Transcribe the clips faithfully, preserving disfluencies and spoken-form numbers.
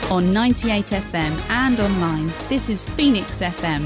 on ninety-eight F M and online. This is Phoenix F M.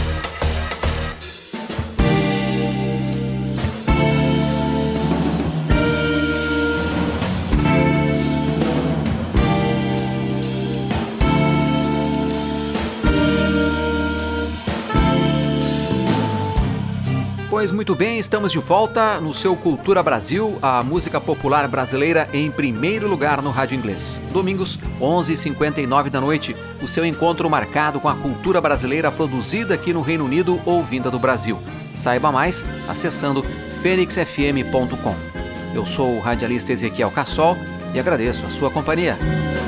Pois muito bem, estamos de volta no seu Cultura Brasil, a música popular brasileira em primeiro lugar no rádio inglês. Domingos, onze e cinquenta e nove da noite, o seu encontro marcado com a cultura brasileira produzida aqui no Reino Unido ou vinda do Brasil. Saiba mais acessando fênix f m ponto com. Eu sou o radialista Ezequiel Cassol e agradeço a sua companhia.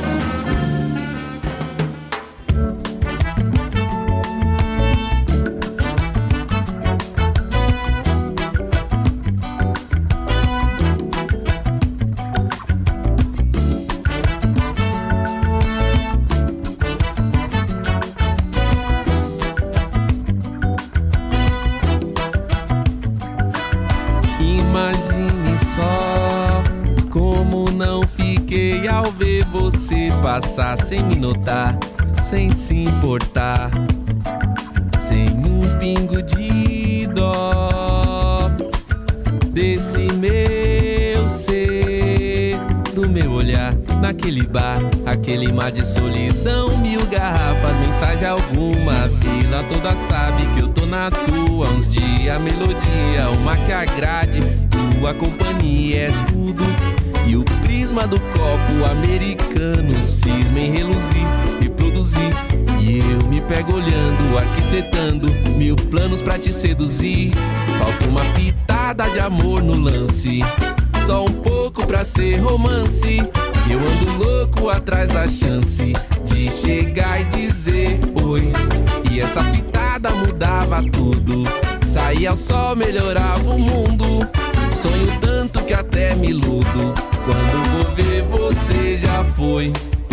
Passar sem me notar, sem se importar, sem um pingo de dó desse meu ser, do meu olhar naquele bar, aquele mar de solidão, mil garrafas, mensagem alguma, vila toda sabe que eu tô na tua, uns dias melodia, uma que agrade, tua companhia é tudo. E o prisma do copo americano cisma em reluzir e produzir. E eu me pego olhando, arquitetando mil planos pra te seduzir. Falta uma pitada de amor no lance, só um pouco pra ser romance. Eu ando louco atrás da chance de chegar e dizer oi. E essa pitada mudava tudo, saía o sol, melhorava o mundo. Sonho tanto que até me iludo, quando vou ver você já foi.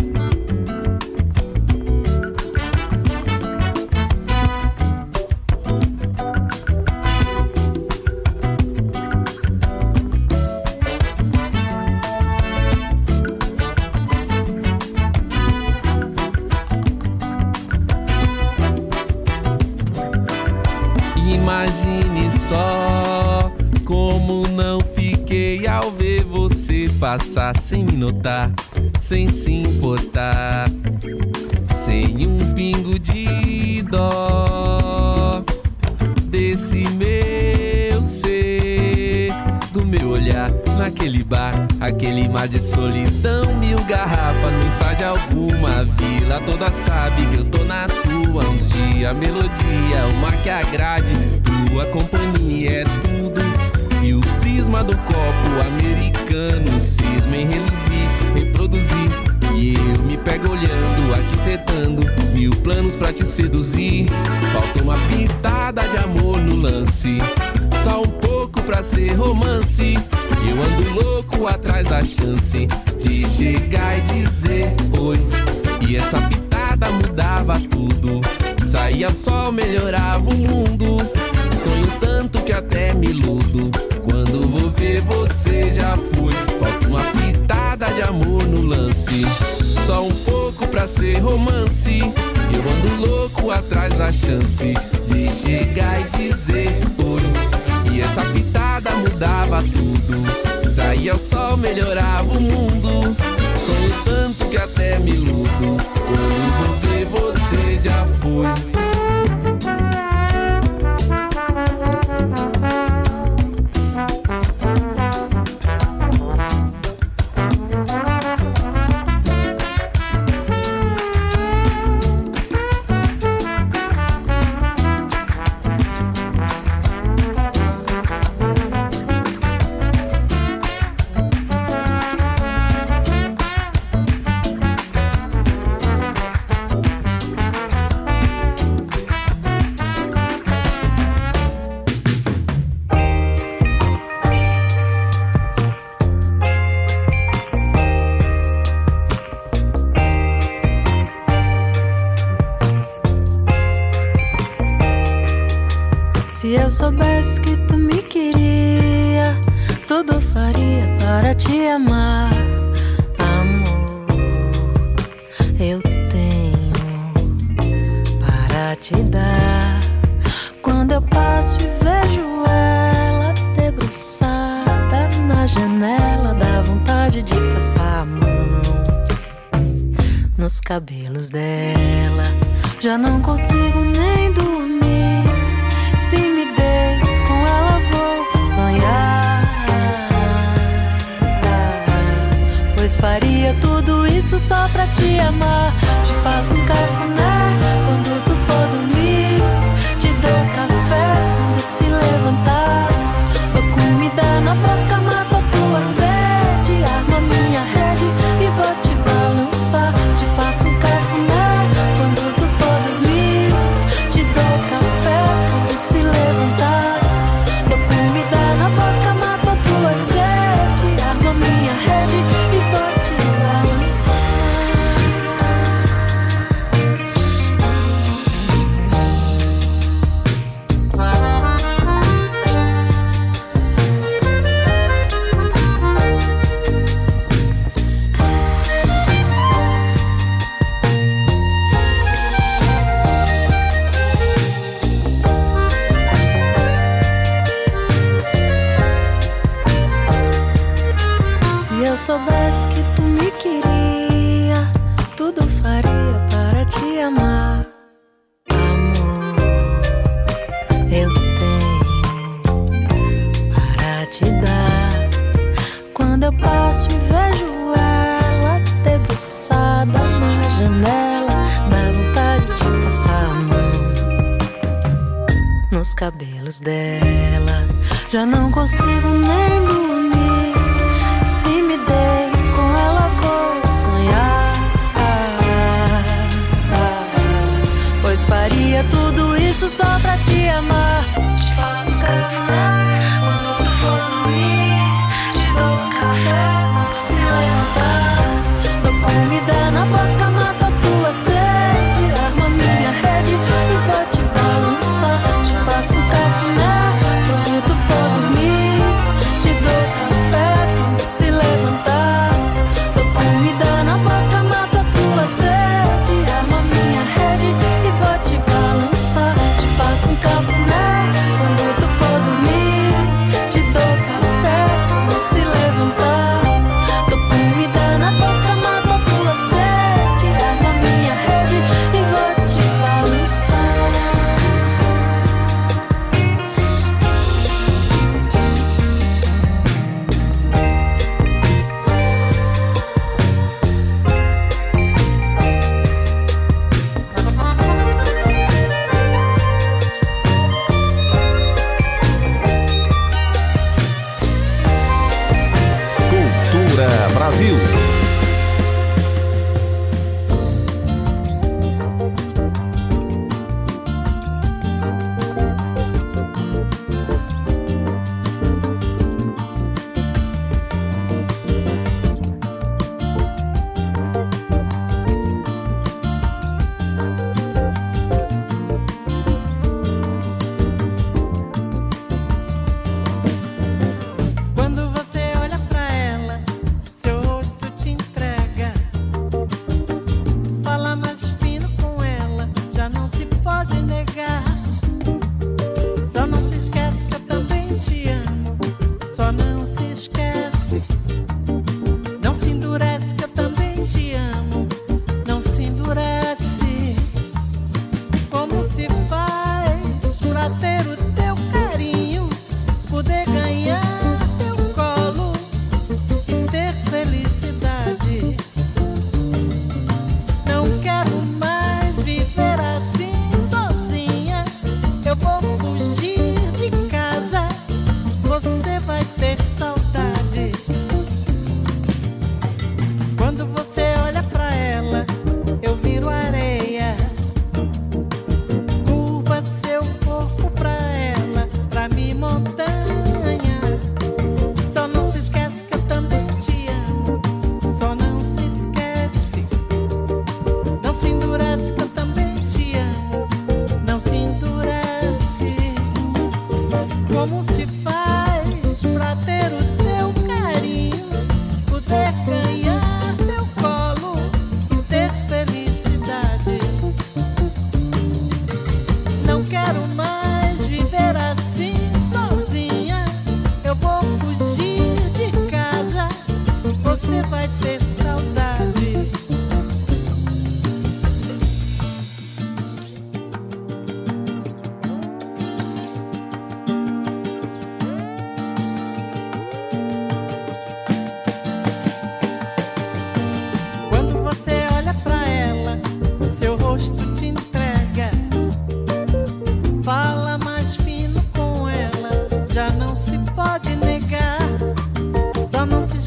Imagine só como não fiquei ao ver você passar sem me notar, sem se importar, sem um pingo de dó desse meu ser, do meu olhar naquele bar, aquele mar de solidão, mil garrafas, mensagem alguma, vila toda sabe que eu tô na tua, uns dias melodia, uma que agrade, tua companhia é tudo. E o prisma do copo americano cisma em reluzir, reproduzir. E eu me pego olhando, arquitetando mil planos pra te seduzir. Falta uma pitada de amor no lance, só um pouco pra ser romance. Eu ando louco atrás da chance de chegar e dizer oi. E essa pitada mudava tudo, saía sol, melhorava o mundo. Sonho tanto que até me iludo, quando vou ver você já foi. Falta uma pitada de amor no lance, só um pouco pra ser romance. Eu ando louco atrás da chance de chegar e dizer oi. E essa pitada mudava tudo, saía o sol, melhorava o mundo. Sonho tanto que até me iludo, quando vou ver você já foi. Se eu soubesse que tu me queria, tudo faria para te amar, amor. Eu para te dar. Quando eu passo e vejo ela debruçada na janela, dá vontade de passar a mão nos cabelos dela. Já não consigo nem dormir. Se me deito com ela vou sonhar, pois faria tudo isso só pra te amar. Te faço um cafuné quando tu for dormir, te dou café quando se levantar, dou comida na boca, mato a tua sede, arma minha rede e vou te balançar. Te faço um cafuné quando tu for dormir, te dou café quando se levantar, dou comida na boca, mato a tua sede, arma minha rede e vou te balançar. Se eu soubesse que tu me queria, tudo faria para te amar. Amor, eu tenho para te dar. Quando eu passo e vejo ela debruçada na janela, dá vontade de passar a mão nos cabelos dela. Já não consigo nem dormir. Se me deito com ela vou sonhar, pois faria tudo isso só pra te amar. Te faço café quando tu for dormir, te dou café quando se levantar, dou comida na boca, mato a tua sede, arma minha rede e vou te balançar. Te faço café quando tu for dormir, te dou café quando se levantar, dou comida na boca, mato a tua sede, arma minha rede e vou te balançar. Te faço um cafuné quando tu for dormir, te dou café quando se levantar, dou comida na boca, mato a tua sede, arma minha rede e vou te balançar. Cultura Brasil. Quando você olha pra ela, seu rosto te entrega. Fala mais fino com ela, já não se pode negar. Só não se esquece que eu também te amo. Só não se esquece. Não se endurece que eu também te amo. Não se endurece. Como se faz pra ter o teu carinho, poder ganhar teu colo e ter felicidade? Não quero mais viver assim sozinha. Eu vou fugir de casa, você vai ter saudade. Quando você olha pra ela, eu viro areia. Curva seu corpo pra ela, pra mim montanha. Só não se esquece que eu também te amo. Só não se esquece. Não se endurece que eu também te amo. Não se endurece. Como se faz pra ter o teu carinho, poder ganhar teu colo e ter felicidade?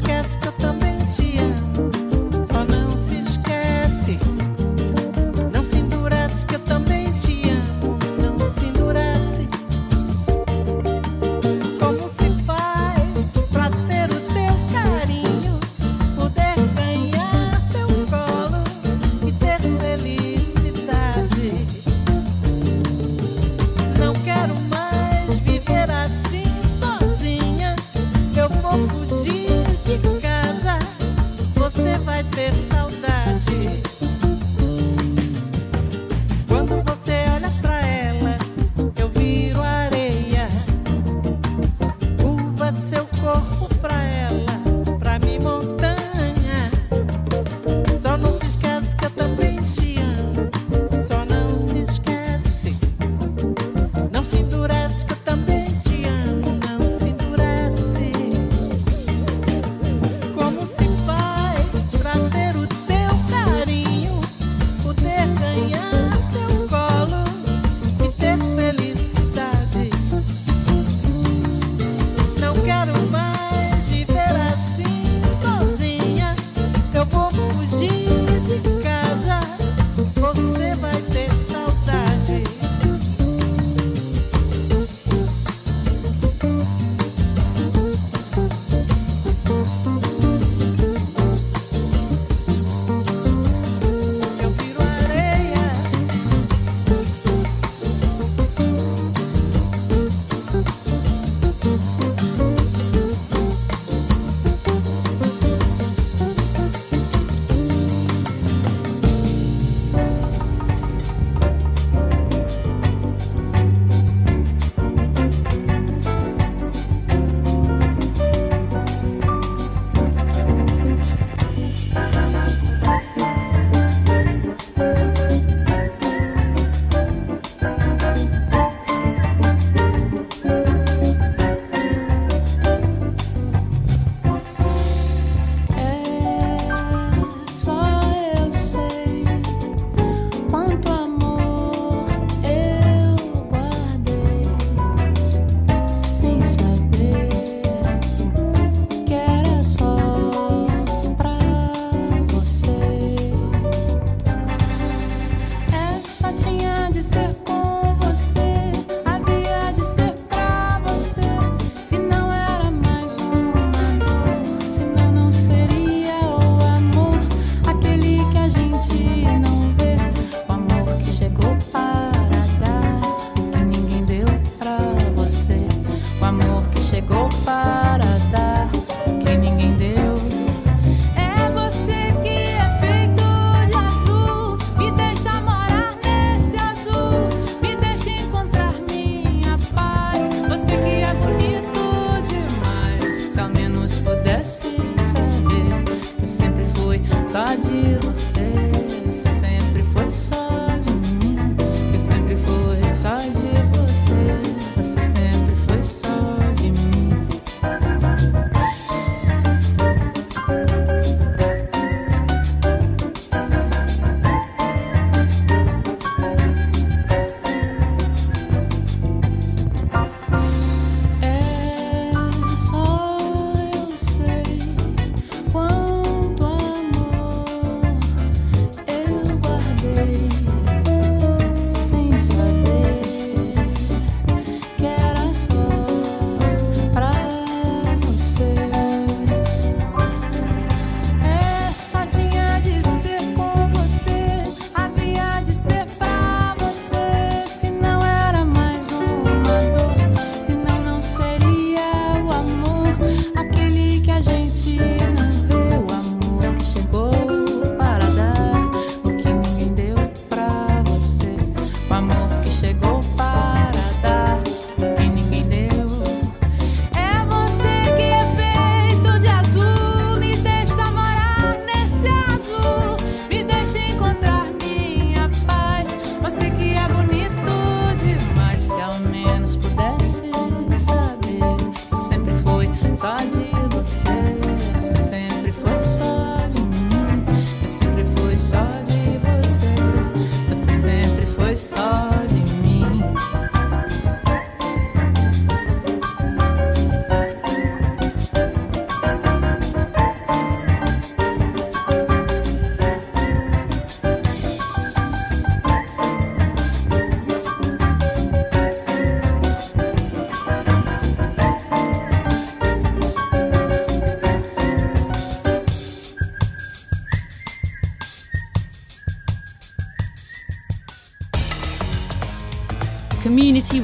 esquece que eu também te amo. Só não se esquece. Não se endurece que eu também te amo. Não se endurece. Como se faz pra ter o teu carinho, poder ganhar teu colo e ter felicidade. Não quero mais viver assim sozinha. Eu vou fugir de casa.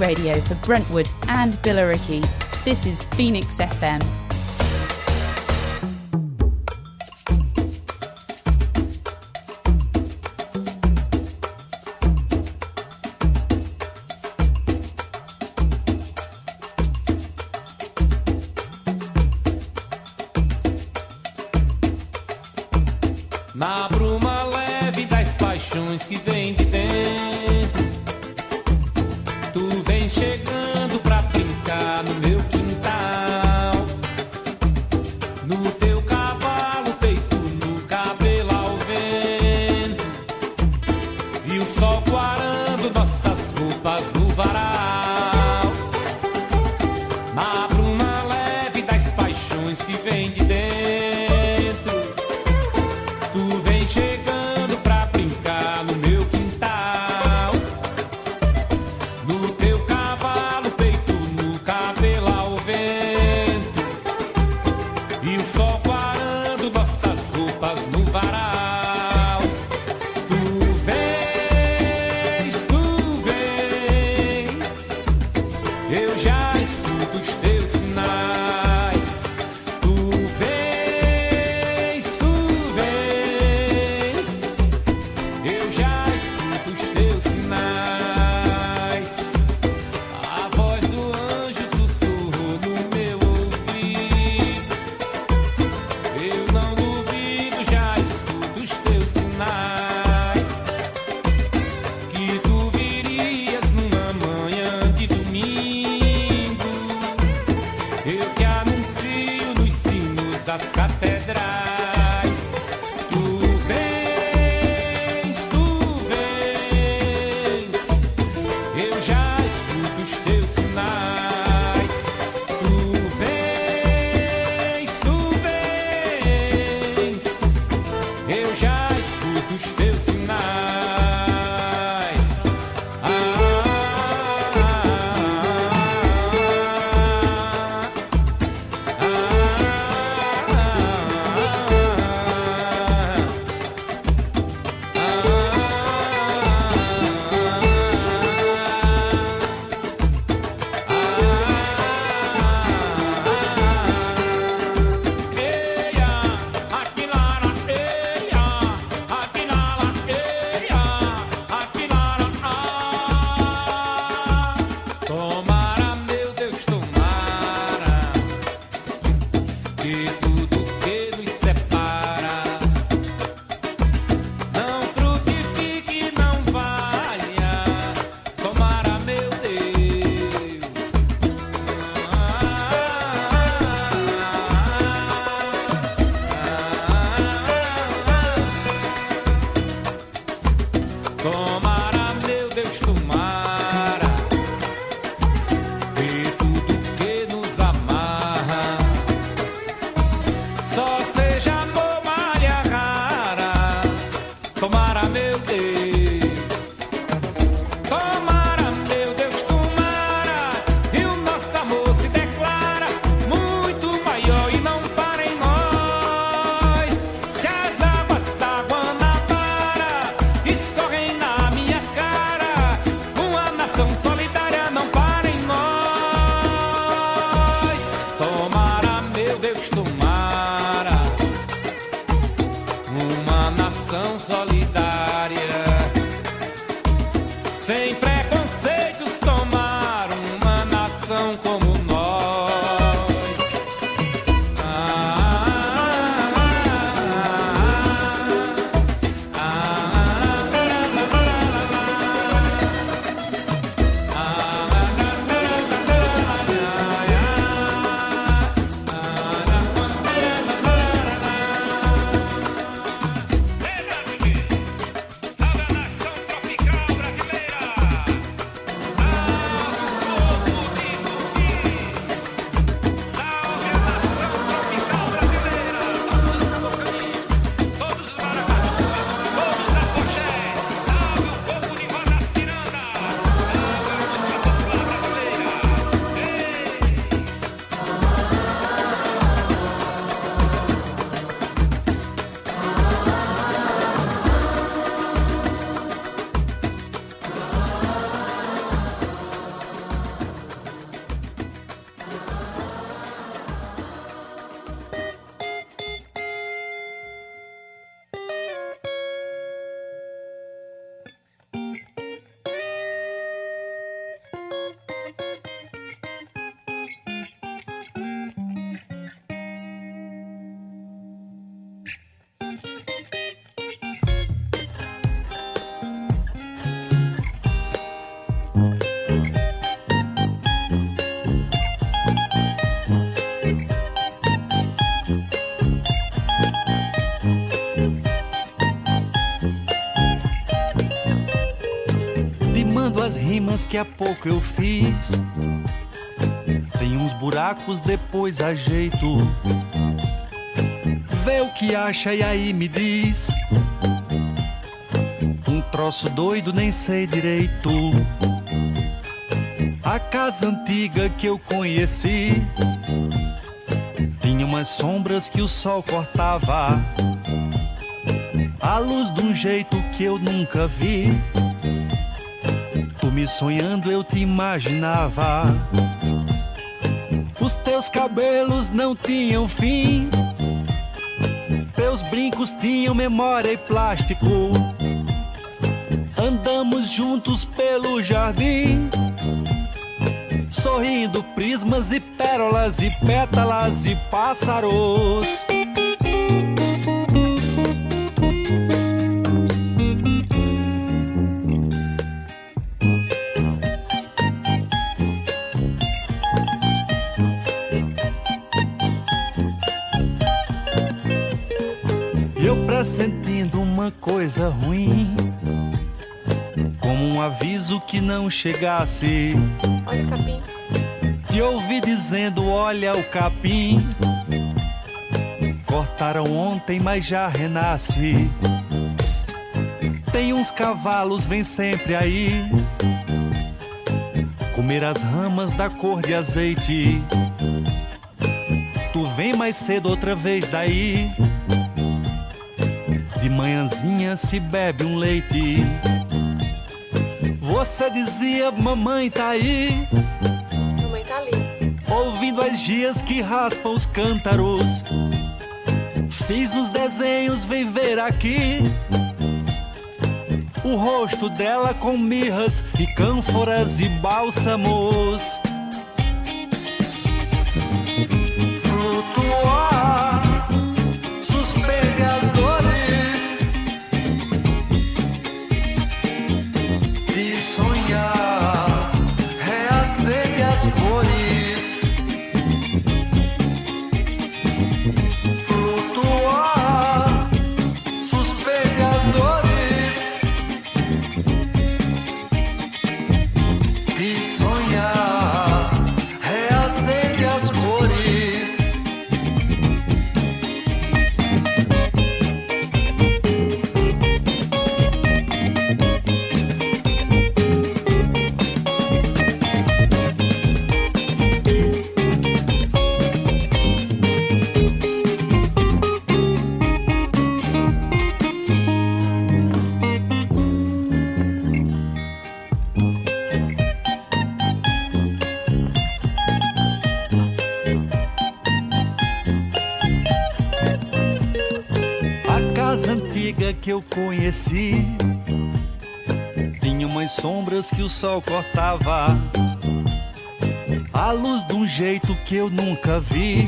radio for Brentwood and Billericay. This is Phoenix F M. Na bruma leve das paixões que vem de dentro, tu vem chegando pra brincar no meu quintal. No teu cavalo, peito no cabelo ao vento, e o sol quarando nossas roupas no varal. Na bruma leve das paixões que vem de dentro, chegando pra brincar no meu quintal. No teu cavalo, peito no cabelo ao vento, e o sol quarando nossas roupas no varal. Tu vens, tu vens, eu já escuto os teus sinais. Tu vens, tu eu já escuto os teus sinais. A voz do anjo sussurrou no meu ouvido. Eu não duvido, já escuto os teus sinais. Que tu virias numa manhã de domingo. Eu te anuncio nos sinos das catedrais. Os teus sinais, tu vens, tu vens, eu já escuto os teus sinais. Ah, ah, ah, tomara, meu Deus, tomara, que tudo que nos separa não frutifique, não valha. Tomara, meu Deus. Tomara, meu Deus, tomara, e tudo que nos amarra só seja amor, malha rara. Tomara, meu Deus. Tomara, meu Deus, tomara, e o nosso amor se declara muito maior e não para em nós. Se as águas da Guanabara escorrem na minha cara, uma nação solidária não para em nós. Tomara, meu Deus, tomara, uma nação solidária, sem preconceitos, tomar uma nação como nós. Ah, ah, ah, tropical brasileira. umas que há pouco eu fiz. Tem uns buracos, depois ajeito. Vê o que acha e aí me diz. Um troço doido, nem sei direito. A casa antiga que eu conheci tinha umas sombras que o sol cortava, a luz de um jeito que eu nunca vi. Tu me sonhando eu te imaginava. Os teus cabelos não tinham fim, teus brincos tinham memória e plástico. Andamos juntos pelo jardim, sorrindo prismas e pérolas e pétalas e pássaros. Eu pressentindo uma coisa ruim, como um aviso que não chegasse. Olha o capim. Te ouvi dizendo, olha o capim. Cortaram ontem, mas já renasce. Tem uns cavalos, vem sempre aí comer as ramas da cor de azeite. Tu vem mais cedo outra vez daí. De manhãzinha se bebe um leite. Você dizia, mamãe tá aí. Mamãe tá ali. Ouvindo as gias que raspam os cântaros. Fiz uns desenhos, vem ver aqui. O rosto dela com mirras e cânforas e bálsamos. Flutuar, suspende as dores, de sonhar, reacende as cores. Flutuar, suspende as dores, de sonhar, reacende as cores. A casa antiga que eu conheci tinha umas sombras que o sol cortava, a luz de um jeito que eu nunca vi.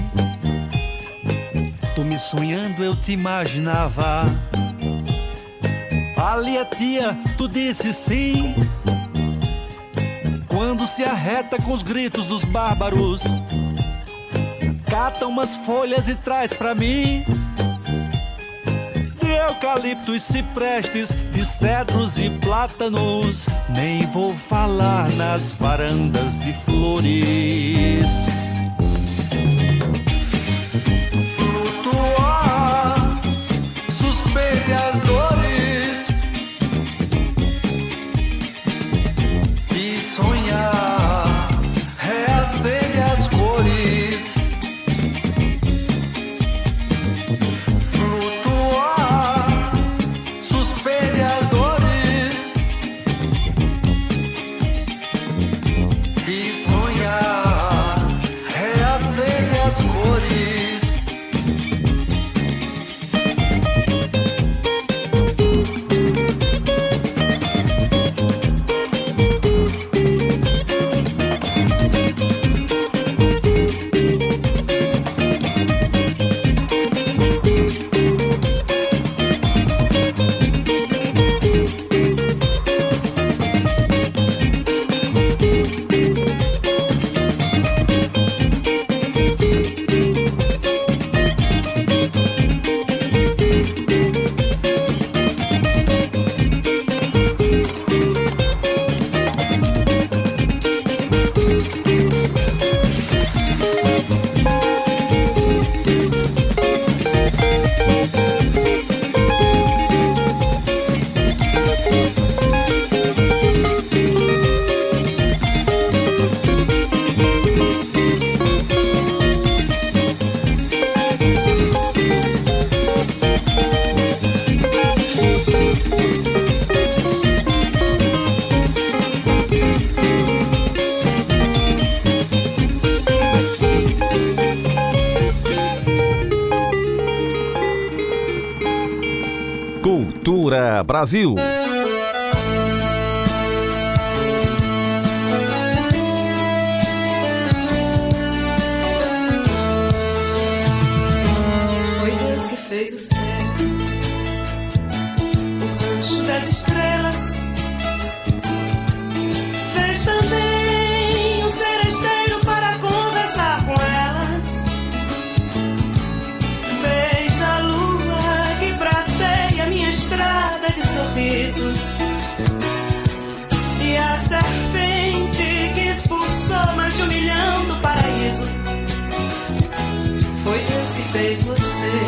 Tu me sonhando eu te imaginava. Ali a tia, tu disse sim, quando se arreta com os gritos dos bárbaros. Cata umas folhas e traz pra mim, de eucaliptos, ciprestes, de cedros e plátanos. Nem vou falar nas varandas de flores. Flutuar, suspende as dores, e sonhar, reacende as cores. Flutuar, suspende as dores, e sonhar, Cultura Brasil. Foi Deus que fez o céu, o rancho das estrelas, fez também um seresteiro para conversar com elas, fez a lua que prateia minha estrada de sorrisos e a serpente que expulsou mais de um milhão do paraíso. Foi Deus que fez você,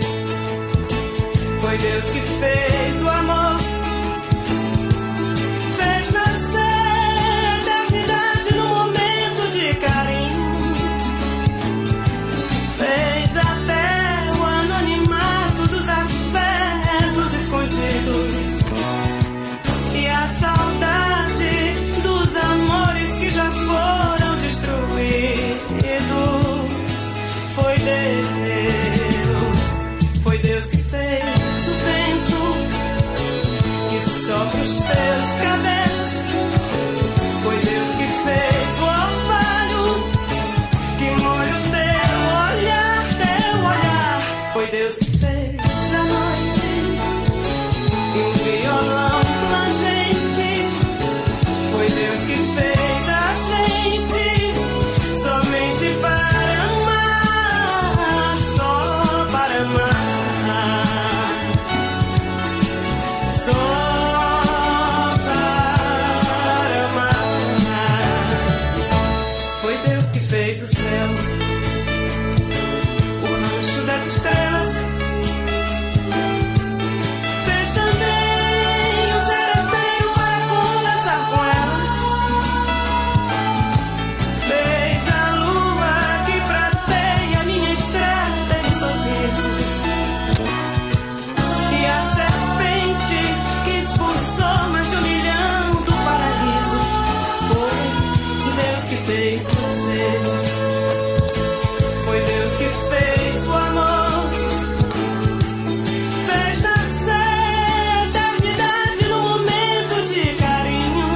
foi Deus que fez o amor, fez nascer eternidade no momento de carinho, fez até o anonimato dos afetos escondidos e a saudade dos amores que já foram destruídos. Foi Deus, foi Deus que fez o vento que sopra os teus cabelos, foi Deus que fez o orvalho que molha o teu olhar, teu olhar, foi Deus que fez a noite e um violão plangente, foi Deus que fez a gente somente para amar, só para amar, só para amar. Foi Deus que fez o céu, o rancho das estrelas, fez também um seresteiro para conversar com elas, fez a lua que prateia minha estrada de sorrisos e a serpente que expulsou mais de um milhão do paraíso. Foi Deus que fez você, foi Deus que fez o amor, fez nascer eternidade no momento de carinho,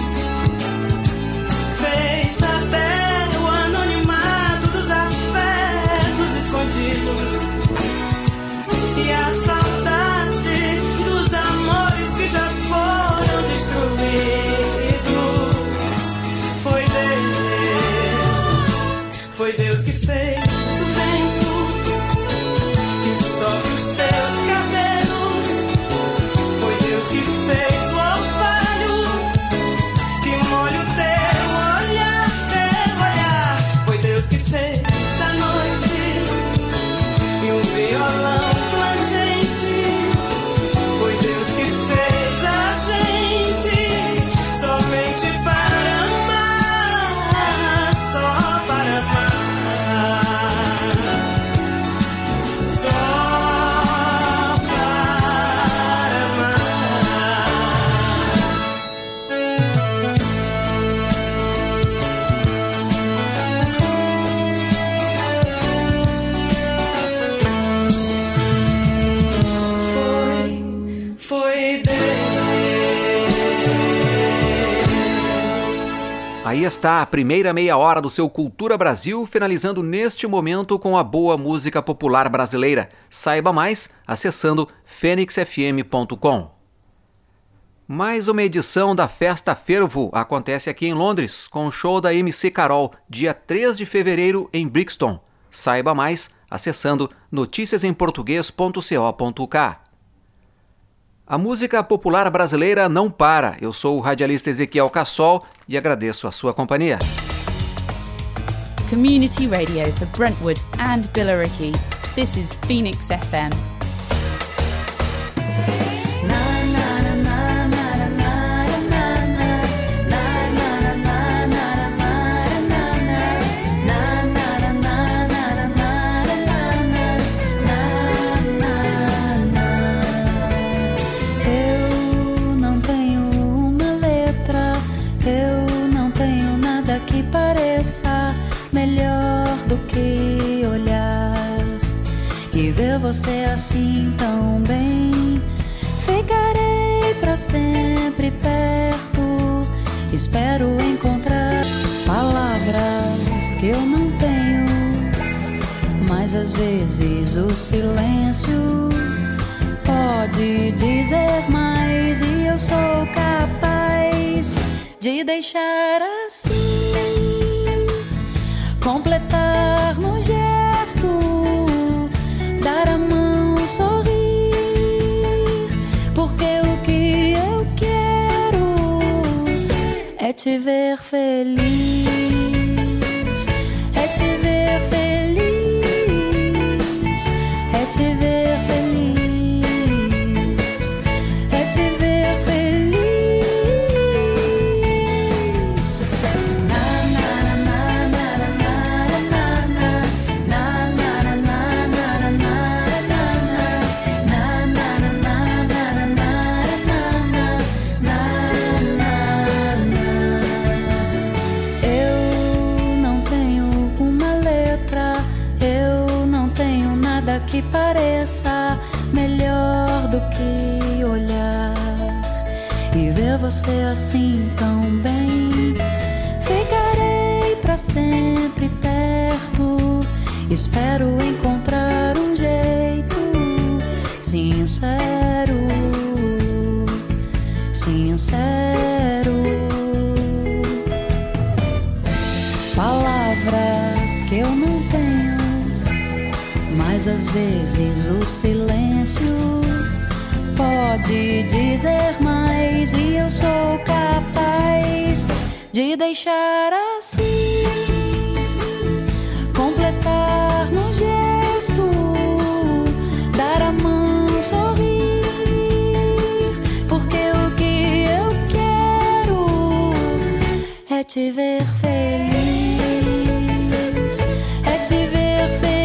fez até o anonimato dos afetos escondidos e a saudade dos amores que já foram destruídos. Foi Deus, foi Deus que fez o vento que sopra os teus cabelos, foi Deus que fez o orvalho que molha o teu olhar, teu olhar, foi Deus que fez a noite e um violão plangente, foi Deus que fez a gente somente para amar, só para amar, só para amar. Foi, foi Deus. Aí está a primeira meia hora do seu Cultura Brasil, finalizando neste momento com a boa música popular brasileira. Saiba mais acessando fênix f m ponto com. Mais uma edição da Festa Fervo acontece aqui em Londres, com o show da M C Carol, dia três de fevereiro em Brixton. Saiba mais acessando noticias em português ponto co ponto u k. A música popular brasileira não para. Eu sou o radialista Ezequiel Cassol e agradeço a sua companhia. Community radio for Brentwood and Billericay. This is Phoenix F M. Eu não tenho uma letra, eu não tenho nada que pareça melhor do que olhar e ver você assim tão bem. Fica pra sempre perto. Espero encontrar palavras que eu não tenho, mas às vezes o silêncio pode dizer mais, e eu sou capaz de deixar assim, completar no gesto, dar a mão, sorrir, porque o que eu quero é te ver feliz, é te ver feliz, é te ver feliz. Que pareça melhor do que olhar e ver você assim tão bem. Ficarei pra sempre perto, espero encontrar um jeito sincero, sincero. Palavras que eu não tenho, mas às vezes o silêncio pode dizer mais, e eu sou capaz de deixar assim, completar no gesto, dar a mão, sorrir, porque o que eu quero é te ver feliz, é te ver feliz.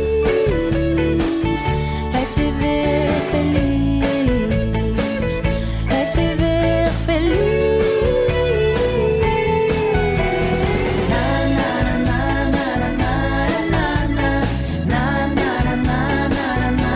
É te ver feliz, é te ver feliz. Na na na na na na na na na na na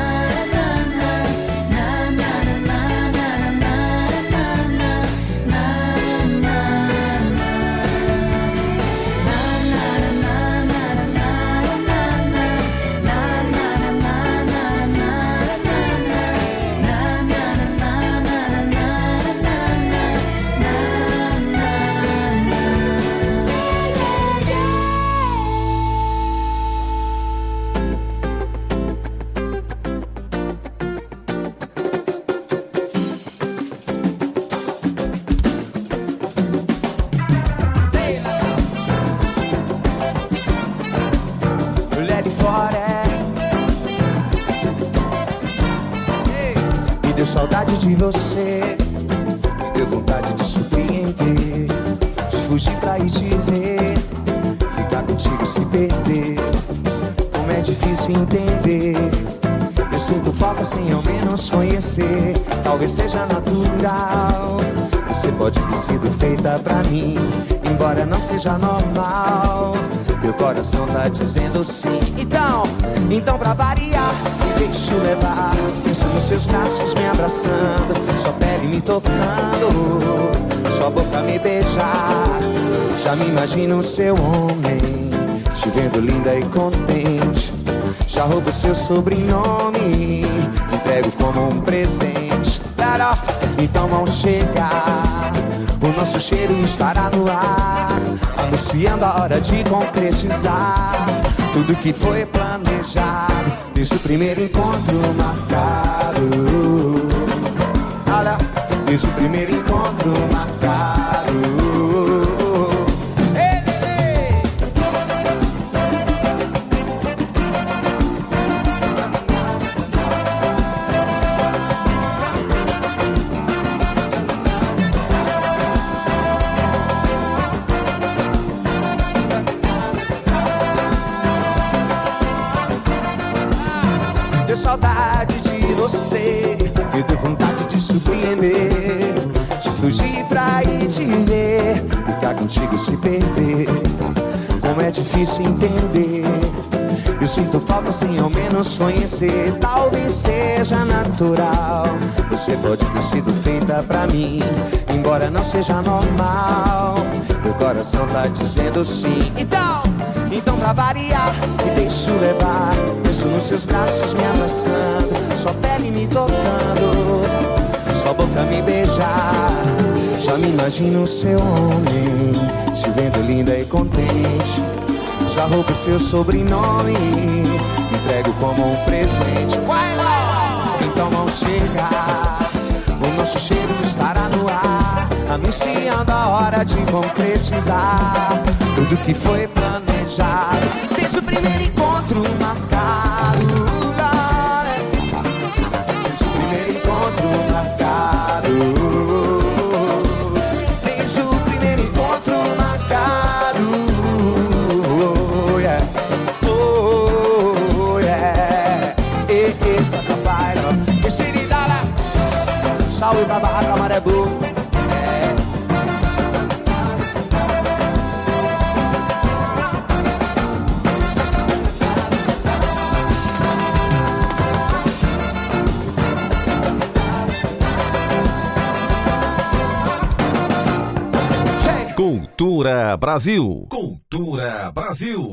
deu saudade de você, me deu vontade de surpreender, de fugir pra ir te ver, ficar contigo se perder. Como é difícil entender, eu sinto falta sem ao menos conhecer. Talvez seja natural, você pode ter sido feita pra mim, embora não seja normal. Meu coração tá dizendo sim. Então, então pra variar, me deixo levar. Penso nos seus braços me abraçando, sua pele me tocando, sua boca me beijar. Já me imagino o seu homem, te vendo linda e contente. Já roubo seu sobrenome, entrego como um presente. Então vão chegar, o nosso cheiro estará no ar, anunciando a hora de concretizar tudo que foi planejado desde o primeiro encontro marcado. Olha, desde o primeiro encontro marcado. Deu saudade de você, me deu vontade de surpreender, de fugir pra ir te ver, ficar contigo se perder. Como é difícil entender, Eu sinto falta sem ao menos conhecer. Talvez seja natural. Você pode ter sido feita pra mim, embora não seja normal. Meu coração tá dizendo sim. Então, então pra variar, me deixo levar. Penso nos seus braços me abraçando, sua pele me tocando, sua boca me beijar. Já me imagino seu homem, te vendo linda e contente. Já roubo seu sobrenome, entrego como um presente. Então não chega, o nosso cheiro estará no ar, anunciando a hora de concretizar tudo que foi planejado desde o primeiro encontro marcado. Desde o primeiro encontro marcado. Desde o primeiro encontro marcado. Oh yeah, oh yeah. E essa capaira, esse ridala, salve pra barraca maré boa. Cultura Brasil. Cultura Brasil.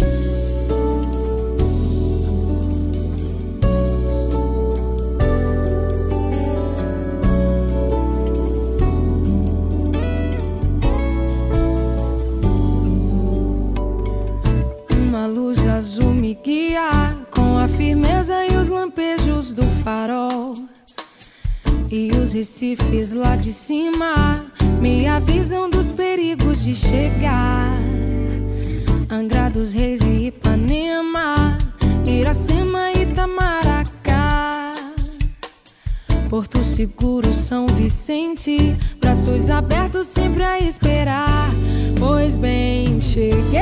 Uma luz azul me guia com a firmeza e os lampejos do farol. E os recifes lá de cima me avisam dos perigos de chegar. Angra dos Reis e Ipanema, Iracema e Itamaracá, Porto Seguro, São Vicente, braços abertos sempre a esperar. Pois bem, cheguei,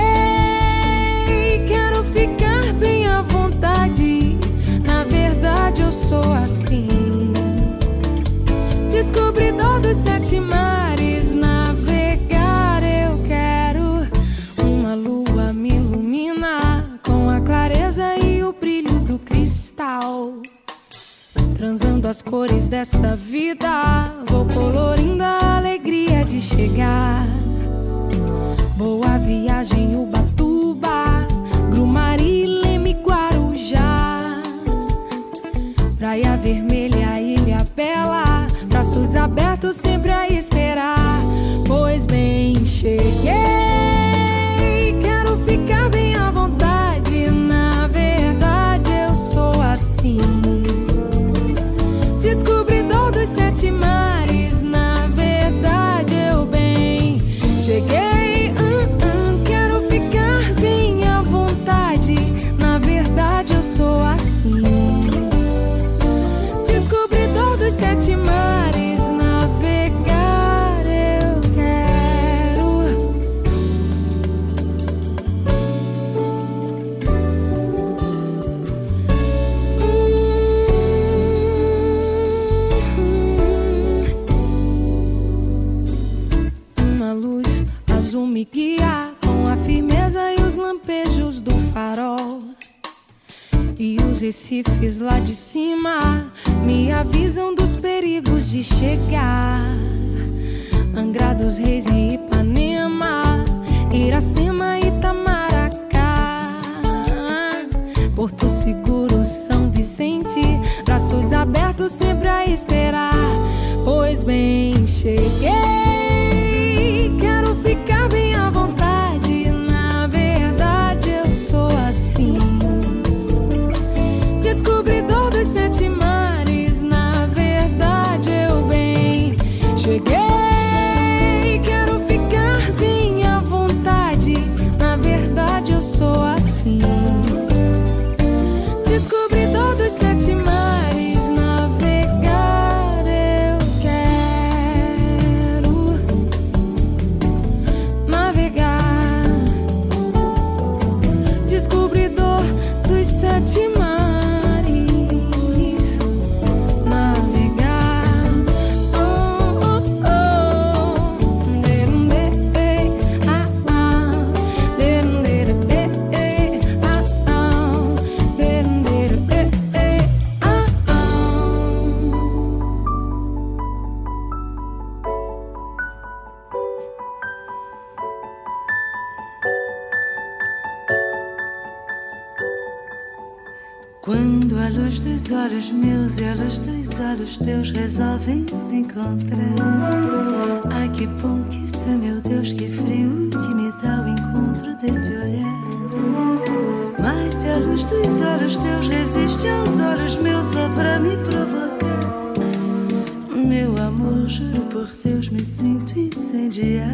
quero ficar bem à vontade. Na verdade eu sou assim, descobridor dos sete mares, navegar eu quero. Uma lua me ilumina com a clareza e o brilho do cristal. Transando as cores dessa vida, vou colorindo a alegria de chegar. Boa viagem, Ubatuba, Grumari, Leme, Guarujá, Praia Vermelha, Ilha Bela, braços abertos sempre a esperar. Pois bem, cheguei, quero ficar bem à vontade. Na verdade eu sou assim, descobridor dos sete mares. Na verdade eu bem cheguei, hum, hum, quero ficar bem à vontade. Na verdade eu sou assim, descobridor dos sete mares, navegar eu quero. Uma luz azul me guia com a firmeza e os lampejos do farol. E os recifes lá de cima me avisam dos perigos de chegar. Angra dos Reis e Ipanema, Iracema e Itamaracá, Porto Seguro, São Vicente, braços abertos sempre a esperar. Pois bem, cheguei, quero ficar bem à vontade. Na verdade eu sou assim, descobridor dos sete mares. Na verdade eu bem cheguei, quero ficar bem à vontade. Na verdade eu sou assim, descobridor dos sete mares. Navegar eu quero. Quando a luz dos olhos meus e a luz dos olhos teus resolvem se encontrar. Ai que bom que isso é, meu Deus, que frio que me dá o encontro desse olhar. Mas se a luz dos olhos teus resiste aos olhos meus só pra me provocar, meu amor, juro por Deus, me sinto incendiar.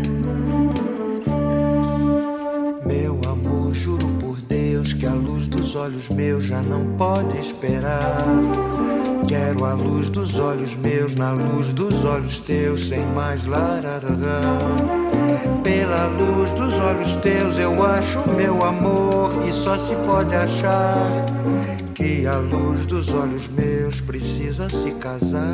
Meu amor, juro por Deus que a luz dos olhos meus já não pode esperar. Quero a luz dos olhos meus na luz dos olhos teus, sem mais lararará. Pela luz dos olhos teus eu acho meu amor, e só se pode achar que a luz dos olhos meus precisa se casar.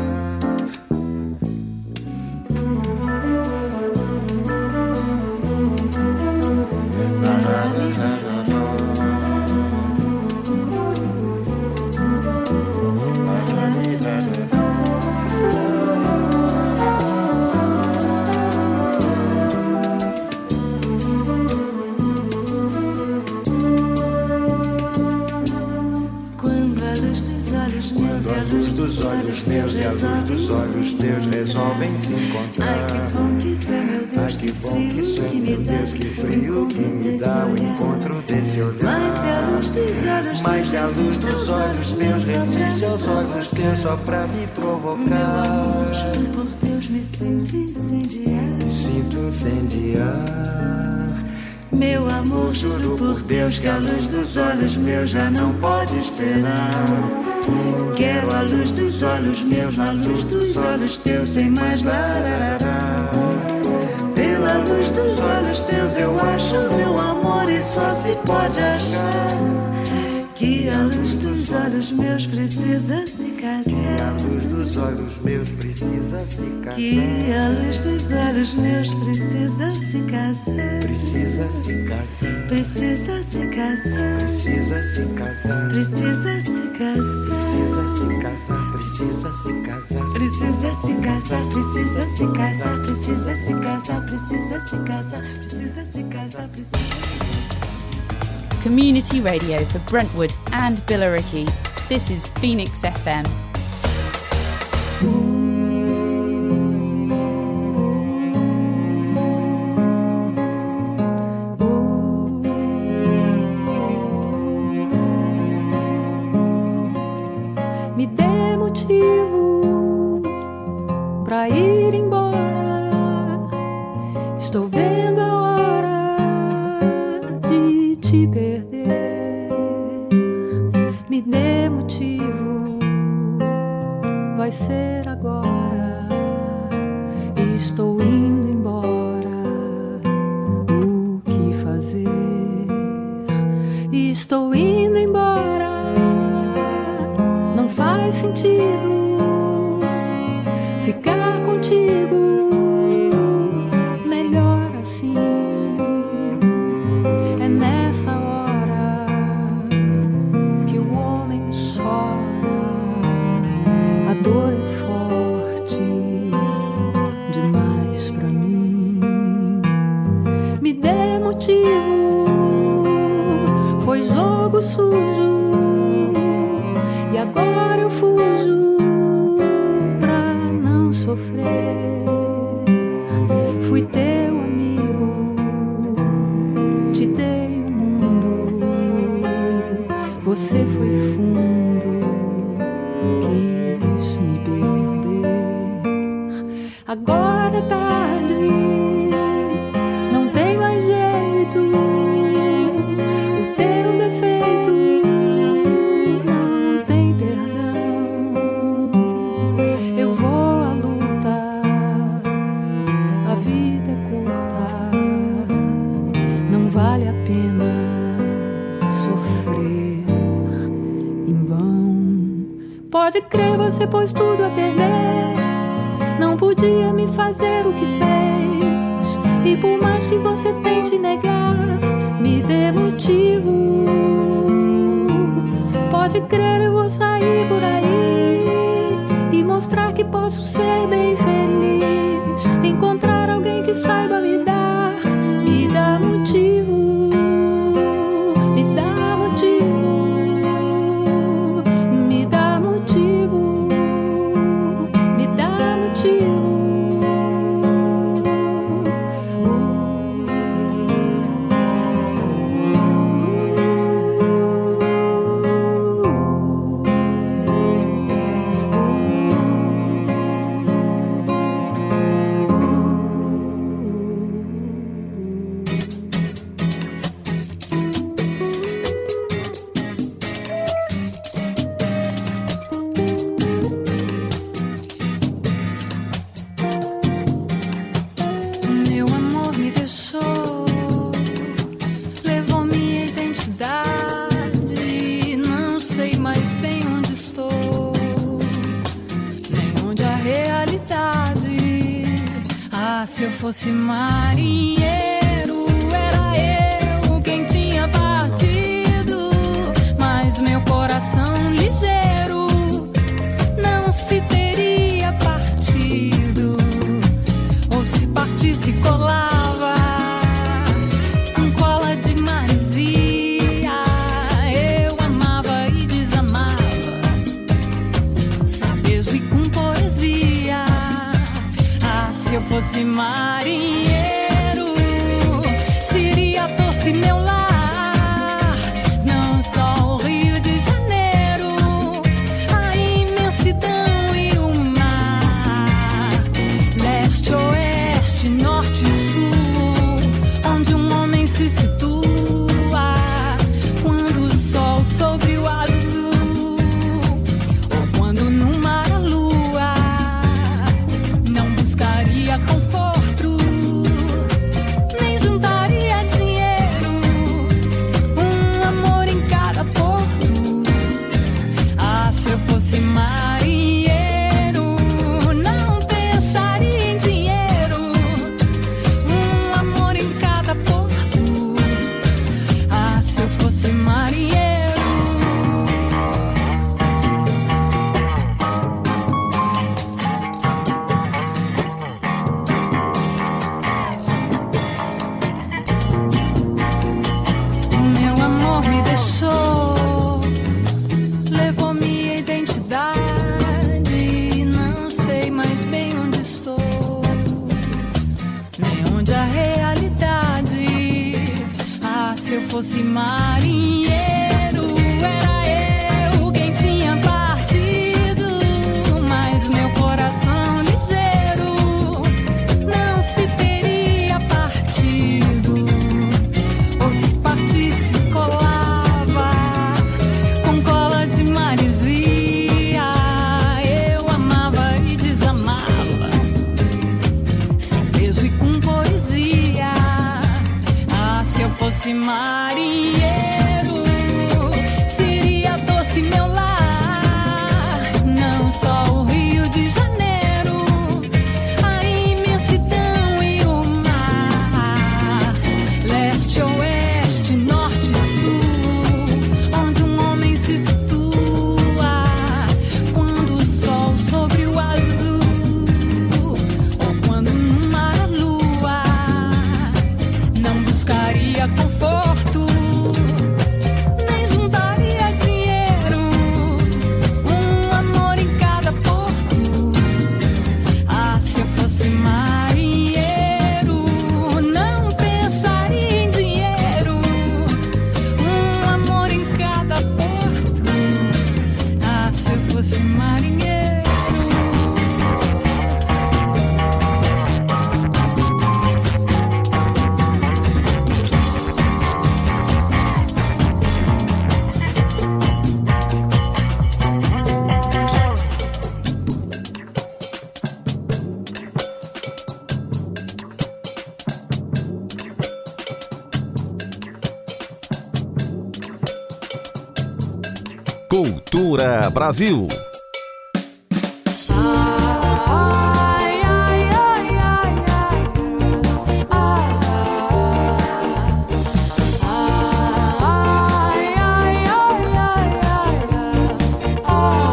Dos olhos meus e a luz dos olhos teus resolvem se encontrar. Ai que bom que isso é, meu Deus, Ai, que bom que isso é, meu Deus, que frio que me dá o encontro desse olhar. Mas se a luz dos olhos Mas se a luz dos olhos meus resiste aos olhos teus só pra me provocar, meu amor, juro por Deus, me sinto incendiar. Me sinto incendiar. Meu amor, juro por Deus que a luz dos olhos meus já não pode esperar. Quero a luz dos olhos meus na luz dos olhos teus, sem mais lararará. Pela luz dos olhos teus eu acho meu amor, e só se pode achar que a luz dos olhos meus precisa se casar. Que a luz dos olhos meus precisa se casar. Que a luz dos olhos meus precisa se casar. Precisa se casar. Precisa se casar. Precisa se casar. Precisa se casar. Precisa se casar. Precisa se casar. Precisa se casar. Precisa se casar. Precisa se casar. Precisa se casar. Precisa se casar. Precisa. Community radio for Brentwood and Billericay. This is Phoenix F M. Me dê motivo pra ir embora. Estou vendo a hora de te perder. Me dê motivo, vai ser agora. Estou indo embora. O que fazer? Estou indo embora. Não faz sentido ficar contigo. Melhor assim. É nessa hora que o homem chora. A dor é forte demais pra mim. Me dê motivo. Foi jogo sujo. E agora eu fujo pra não sofrer. Fui teu amigo, te dei o mundo. Você foi fundo, quis me beber. Agora é tarde, não tem mais jeito. O teu defeito não tem perdão. Eu vou à luta, a vida é curta. Não vale a pena sofrer em vão. Pode crer, você pôs tudo a perder. Não podia me fazer o que fez. E por mais que você tente negar, me dê motivo. Pode crer, eu vou sair por aí e mostrar que posso ser bem feliz. Encontrar alguém que saiba me dar, me dá motivo, me dá motivo. fosse marinheiro, era eu quem tinha partido, mas meu coração ligeiro não se teria partido, ou se partisse colava com cola de maresia. Eu amava e desamava, sem peso e com poesia. Ah, se eu fosse marinheiro, seria doce meu lar, não só o Rio de Janeiro, a imensidão e o mar, leste, oeste, norte e sul, onde um homem se situa quando o sol sobre o azul, ou quando no mar a lua. Não buscaria conforto, nem juntaria dinheiro, um amor em cada porto. Ah, se eu fosse marinheiro, não pensaria em dinheiro, um amor em cada porto. Ah, se eu fosse marinheiro. Meu amor me deixou, levou minha identidade, não sei mais bem onde estou, nem onde a realidade. Ah, se eu fosse marinheiro, era eu quem tinha partido, mas meu coração ligeiro não se teria partido, ou se partisse colava com cola de maresia. Eu amava e desamava, sem peso e com poesia. Ah, se eu fosse marinheiro, seria doce meu lar, não só o Rio de Janeiro, a imensidão e o mar, leste, oeste, norte e sul, onde um homem se situa quando o sol sobre o azul, ou quando no mar a lua. Não buscaria conforto, nem juntaria dinheiro, um amor em cada porto. Ah, se eu fosse marinheiro, não pensaria em dinheiro, um amor em cada porto. Ah, se eu fosse marinheiro. Cultura Brasil. Ai, ai, ai, ai, ai, ai, ai, ai, ai, ai,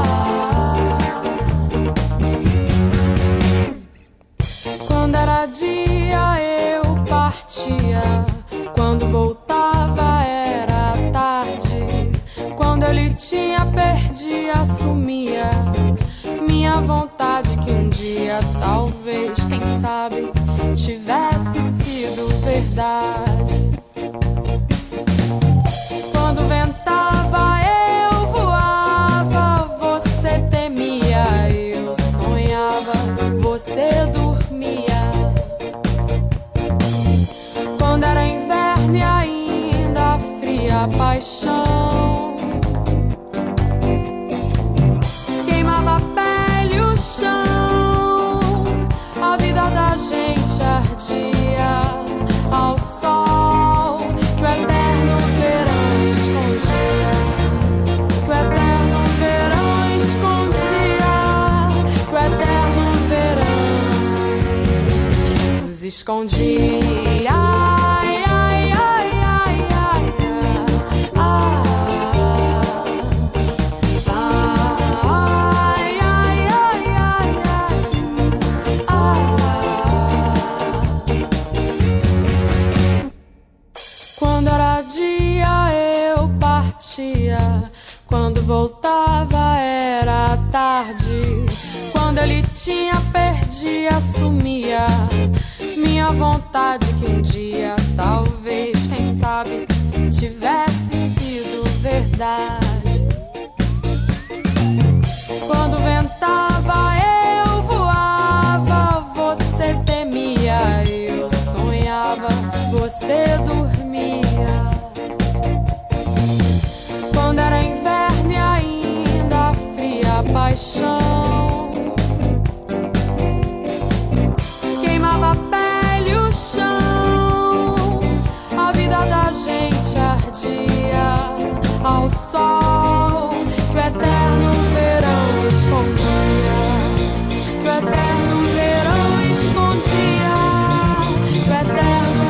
ai. Quando era dia eu partia, quando voltava era tarde. Quando eu lhe tinha, perdia, assumia minha vontade que um dia, talvez, quem sabe, tivesse sido verdade. Quando ventava eu voava, você temia, eu sonhava, você dormia. Quando era inverno e ainda fria paixão queimava a pele, o chão, a vida da gente ardia ao sol que o eterno verão escondia, que o eterno verão escondia, que o eterno verão nos escondi. Ai, ai, ai, ai, ai, ai, ai. Quando era dia eu partia, quando voltava era tarde. Quando ele tinha, perdia, sumia. Minha vontade que um dia, talvez, quem sabe, tivesse sido verdade. Quando ventava eu voava, você temia, eu sonhava, você dormia. Quando era inverno e ainda fria paixão queimava a pele e o chão, a vida da gente ardia ao sol que o eterno verão escondia, que o eterno verão escondia, que o eterno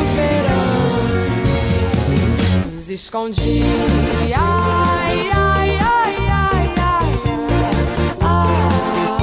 verão nos escondia. Ai, ai, ai, ai, ai, ai.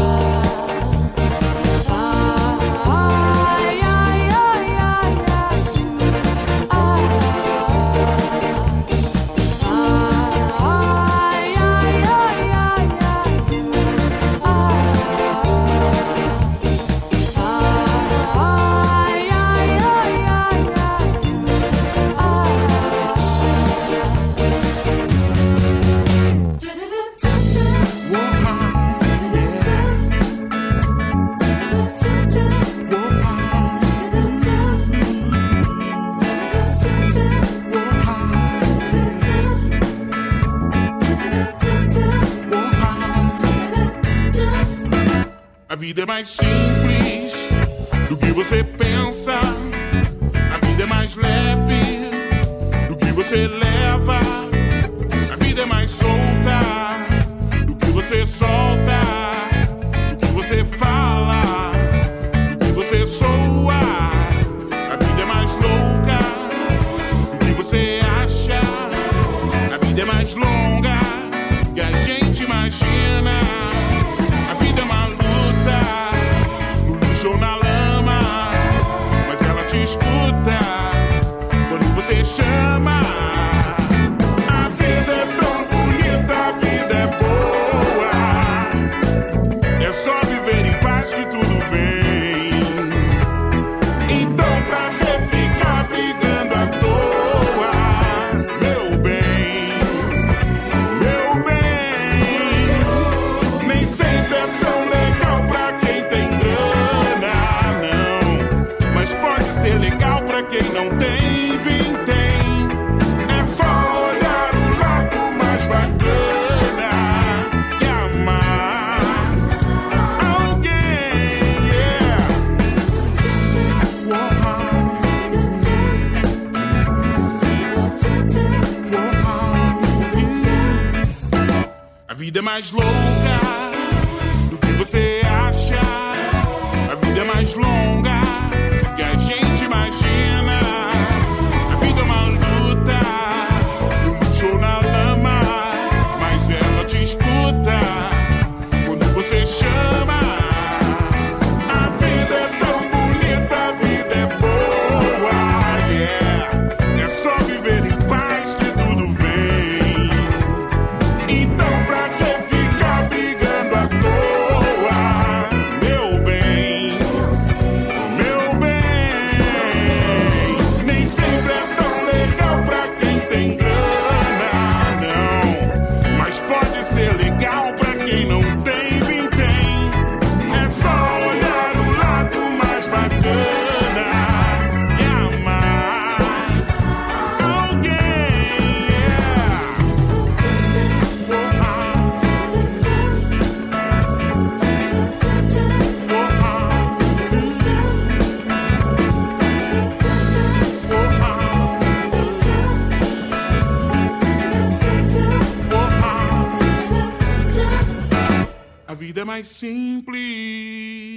A vida é mais simples do que você pensa. A vida é mais leve do que você leva. A vida é mais solta do que você solta, do que você fala, do que você soa. A vida é mais louca do que você acha. A vida é mais longa do que a gente imagina. A vida é uma luta, no lixo ou na lama, mas ela te escuta quando você chama. A vida é tão bonita, a vida é boa. É só viver em paz que tudo vem. Então pra que ficar brigando à toa, meu bem, meu bem? Nem sempre é tão legal pra quem tem grana, não, mas pode ser legal pra quem não tem vintém. É só olhar o lado mais bacana e amar alguém, yeah. A vida é mais louca do que você acha. A vida é mais longa do que a gente imagina. A vida é uma luta, no lixo ou na lama, mas ela te escuta quando você chama. A vida é tão bonita, a vida é boa, yeah. É só viver em paz que tudo vem. Então pra que ficar brigando à toa, meu bem, meu bem? Nem sempre é tão legal pra quem tem grana, não, mas pode ser legal pra quem não tem vintém. É só olhar o lado mais bacana e amar alguém, yeah. A vida é mais simples